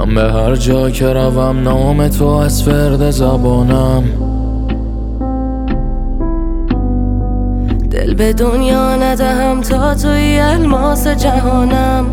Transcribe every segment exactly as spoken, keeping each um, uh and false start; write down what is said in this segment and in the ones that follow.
من به هر جا که روم نام تو از فرد زبانم. دل به دنیا ندهم تا توی الماس جهانم.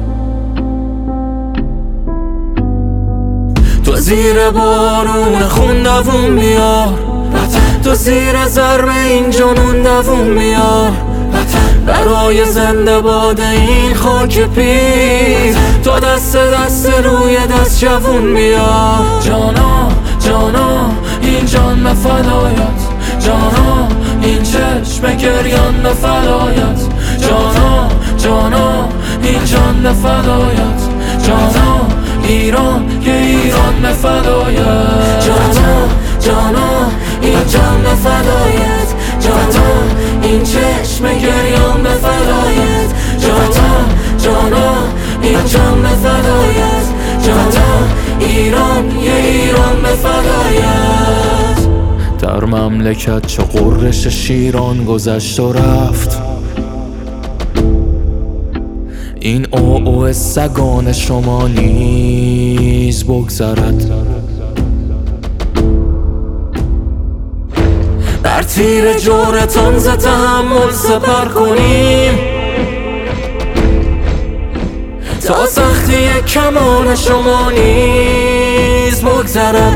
تو زیر بارون خون دووم بیار، تو زیر ضرب این جنون دووم بیار. برای زنده باد این خاک پیر تو دست دست روی دست جوون بیار. جانا جانا این جان به فدایت، جانا این چشم گریان به فدایت. جانا جانا این جان به فدایت، جانا ایران یه ایران به فدایت. جانا جانا این جان به فدایت، جانا این چشم گریان به فدایت. جانا جانا این جان به فدایت، جانا ایران یه ایران به فدایت. در مملکت چه قررش شیران گذشت و رفت، این او او سگان شما نیز بگذرد. بر تیر جورتان ز تحمل سپر کنیم، تا سختی کمان شما نیز بگذرد.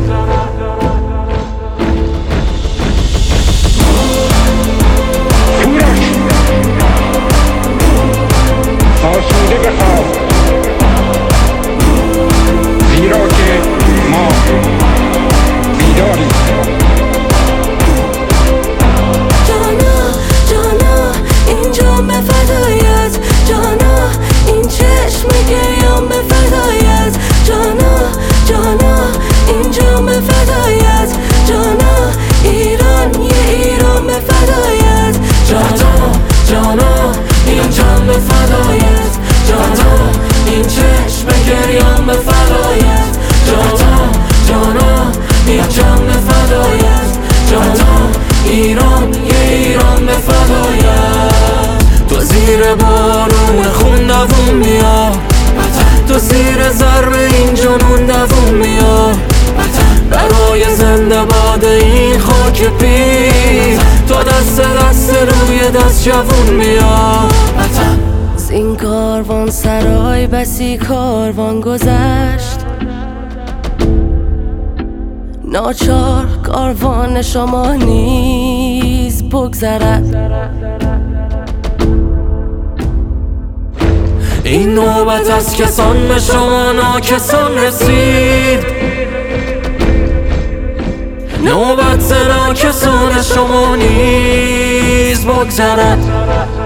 آسوده بخواب، زیرا که ما بیداریم. جانا جانا این جان به فدایت، جانا این چشم گریان به فدایت. جانا جانا این جان به فدایت، جانا ایران یه ایران به فدایت. جانا جانا این جان به فدایت، جانا این چشم گریان به فدایت. جانا جانا این جان به فدایت، جانا ایران یه ایران به فدایت. تو زیر بارون خون دووم بیار، تو زیر ضرب این جنون دووم بیار. برای زنده باد این خاک پیر تو دست دست روی دست جوون بیار. زین کاروان سرای بسی کاروان گذشت، ناچار کاروان شما نیز بگذرد. این نوبت از کسان به شما ناکسان رسید، نوبت ز ناکسان شما نیز بگذرد.